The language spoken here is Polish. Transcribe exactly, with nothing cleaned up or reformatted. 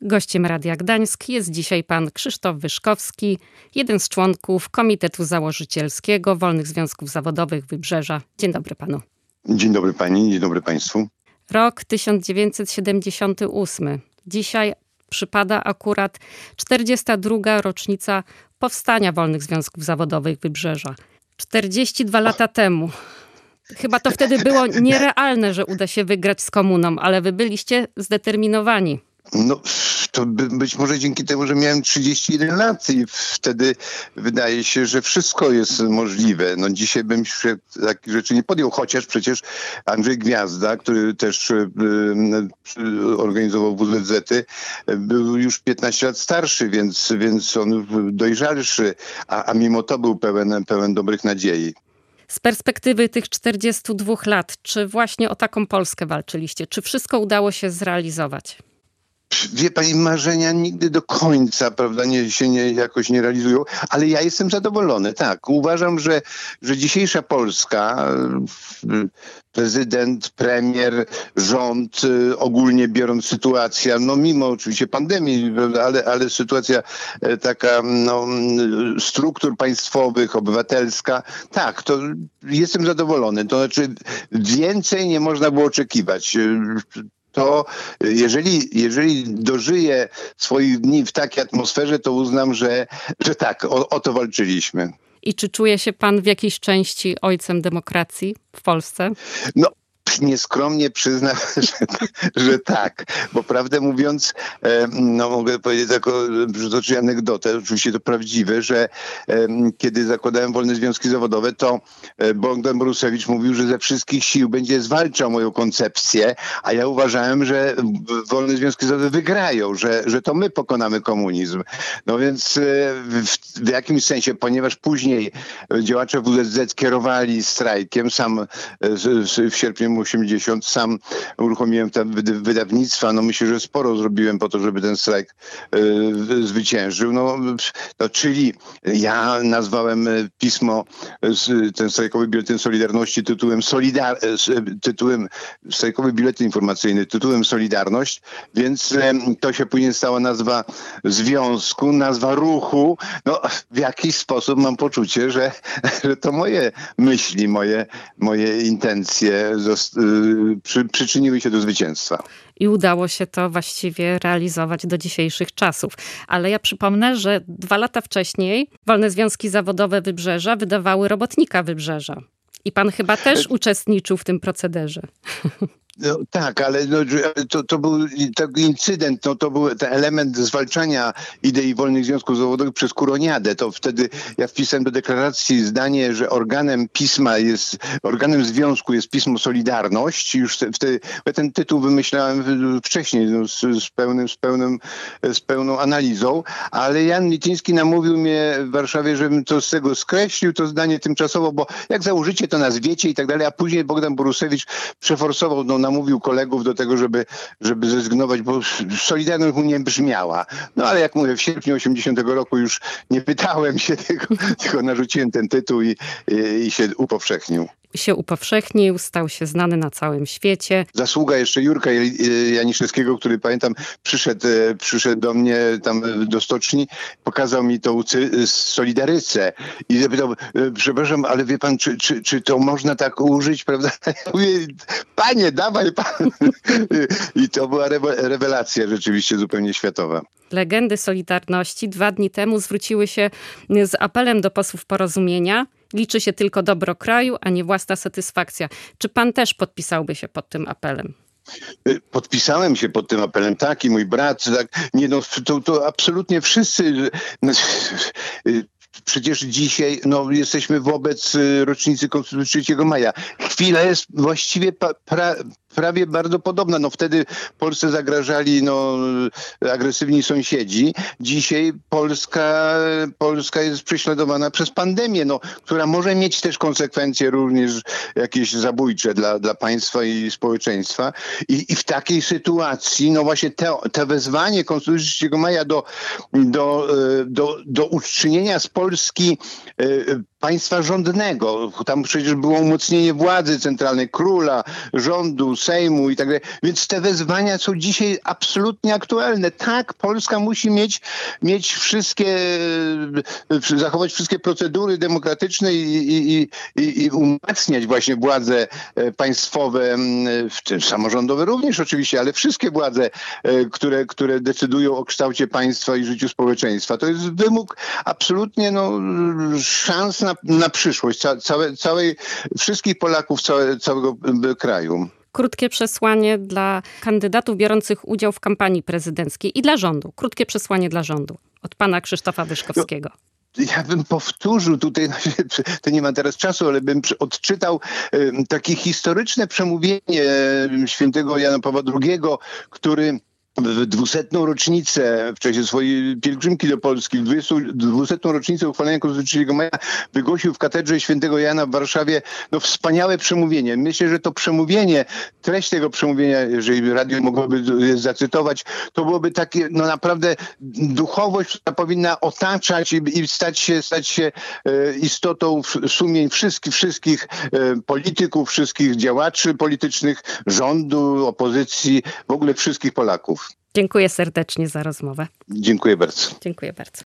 Gościem Radia Gdańsk jest dzisiaj pan Krzysztof Wyszkowski, jeden z członków Komitetu Założycielskiego Wolnych Związków Zawodowych Wybrzeża. Dzień dobry panu. Dzień dobry pani, dzień dobry państwu. Rok tysiąc dziewięćset siedemdziesiąty ósmy. Dzisiaj przypada akurat czterdziesta druga rocznica powstania Wolnych Związków Zawodowych Wybrzeża. czterdzieści dwa lata temu. Chyba to wtedy było nierealne, że uda się wygrać z komuną, ale wy byliście zdeterminowani. No, to by, być może dzięki temu, że miałem trzydzieści jeden lat i wtedy wydaje się, że wszystko jest możliwe. No dzisiaj bym się takich rzeczy nie podjął, chociaż przecież Andrzej Gwiazda, który też y, y, organizował W Z Z-y, był już piętnaście lat starszy, więc, więc on dojrzalszy, a, a mimo to był pełen, pełen dobrych nadziei. Z perspektywy tych czterdziestu dwóch lat, czy właśnie o taką Polskę walczyliście? Czy wszystko udało się zrealizować? Wie pani, marzenia nigdy do końca, prawda, nie, się nie, jakoś nie realizują, ale ja jestem zadowolony, tak. Uważam, że, że dzisiejsza Polska, prezydent, premier, rząd, ogólnie biorąc sytuacja, no mimo oczywiście pandemii, prawda, ale, ale sytuacja taka, no, struktur państwowych, obywatelska, tak, to jestem zadowolony. To znaczy więcej nie można było oczekiwać. To jeżeli, jeżeli dożyję swoich dni w takiej atmosferze, to uznam, że, że tak, o, o to walczyliśmy. I czy czuje się pan w jakiejś części ojcem demokracji w Polsce? No, nieskromnie przyznam, że, że tak, bo prawdę mówiąc, no mogę powiedzieć taką przytoczyć anegdotę, oczywiście to prawdziwe, że kiedy zakładałem Wolne Związki Zawodowe, to Bogdan Borusewicz mówił, że ze wszystkich sił będzie zwalczał moją koncepcję, a ja uważałem, że Wolne Związki Zawodowe wygrają, że, że to my pokonamy komunizm. No więc w, w jakimś sensie, ponieważ później działacze W Z Z kierowali strajkiem, sam w sierpniu osiemdziesiątym sam uruchomiłem te wydawnictwa. No myślę, że sporo zrobiłem po to, żeby ten strajk y, zwyciężył. No, no, czyli ja nazwałem pismo, ten strajkowy biuletyn Solidarności tytułem Solidar... tytułem strajkowy biuletyn informacyjny tytułem Solidarność, więc y, to się później stała nazwa związku, nazwa ruchu. No w jakiś sposób mam poczucie, że, że to moje myśli, moje, moje intencje Przy, przyczyniły się do zwycięstwa. I udało się to właściwie realizować do dzisiejszych czasów. Ale ja przypomnę, że dwa lata wcześniej Wolne Związki Zawodowe Wybrzeża wydawały Robotnika Wybrzeża. I pan chyba też uczestniczył w tym procederze. No, tak, ale no, to, to był taki incydent, no, to był ten element zwalczania idei wolnych związków zawodowych przez Kuroniadę. To wtedy ja wpisałem do deklaracji zdanie, że organem pisma jest, organem związku jest pismo Solidarność. Już wtedy ten tytuł wymyślałem wcześniej no, z, z, pełnym, z, pełnym, z pełną analizą, ale Jan Lityński namówił mnie w Warszawie, żebym to z tego skreślił, to zdanie tymczasowo, bo jak założycie, to nazwiecie i tak dalej, a później Bogdan Borusewicz przeforsował, no, namówił kolegów do tego, żeby, żeby zrezygnować, bo Solidarność mu nie brzmiała. No ale jak mówię, w sierpniu osiemdziesiątego roku już nie pytałem się, tylko, tylko narzuciłem ten tytuł i, i, i się upowszechnił. się upowszechnił, stał się znany na całym świecie. Zasługa jeszcze Jurka Janiszewskiego, który pamiętam przyszedł, przyszedł do mnie tam do stoczni, pokazał mi tą Solidarycę i zapytał, przepraszam, ale wie pan, czy, czy, czy to można tak użyć, prawda? Ja mówię, panie, dawaj pan. I to była rewelacja rzeczywiście zupełnie światowa. Legendy Solidarności dwa dni temu zwróciły się z apelem do posłów Porozumienia. Liczy się tylko dobro kraju, a nie własna satysfakcja. Czy pan też podpisałby się pod tym apelem? Podpisałem się pod tym apelem, tak, i mój brat, tak, nie no, to, to absolutnie wszyscy. No, przecież dzisiaj no, jesteśmy wobec rocznicy Konstytucji trzeciego maja. Chwila jest właściwie pra, pra, prawie bardzo podobna. No, wtedy Polsce zagrażali no, agresywni sąsiedzi. Dzisiaj Polska, Polska jest prześladowana przez pandemię, no, która może mieć też konsekwencje również jakieś zabójcze dla, dla państwa i społeczeństwa. I, i w takiej sytuacji no właśnie te, te wezwanie Konstytucji trzeciego maja do, do, do, do uczynienia z Polski państwa rządnego. Tam przecież było umocnienie władzy centralnej, króla, rządu, Sejmu i tak dalej. Więc te wezwania są dzisiaj absolutnie aktualne. Tak, Polska musi mieć, mieć wszystkie, zachować wszystkie procedury demokratyczne i, i, i, i umacniać właśnie władze państwowe, w tym samorządowe również oczywiście, ale wszystkie władze, które, które decydują o kształcie państwa i życiu społeczeństwa. To jest wymóg absolutnie no, szans na, na przyszłość ca, całe, całej, wszystkich Polaków całe, całego kraju. Krótkie przesłanie dla kandydatów biorących udział w kampanii prezydenckiej i dla rządu. Krótkie przesłanie dla rządu od pana Krzysztofa Wyszkowskiego. Ja bym powtórzył tutaj, to nie ma teraz czasu, ale bym odczytał takie historyczne przemówienie świętego Jana Pawła drugiego, który w dwusetną rocznicę, w czasie swojej pielgrzymki do Polski, w dwusetną rocznicę uchwalenia Konstytucji trzeciego maja wygłosił w katedrze świętego Jana w Warszawie no, wspaniałe przemówienie. Myślę, że to przemówienie, treść tego przemówienia, jeżeli radio mogłoby je zacytować, to byłoby takie, no naprawdę duchowość, która powinna otaczać i, i stać się, stać się e, istotą sumień wszystkich, wszystkich e, polityków, wszystkich działaczy politycznych, rządu, opozycji, w ogóle wszystkich Polaków. Dziękuję serdecznie za rozmowę. Dziękuję bardzo. Dziękuję bardzo.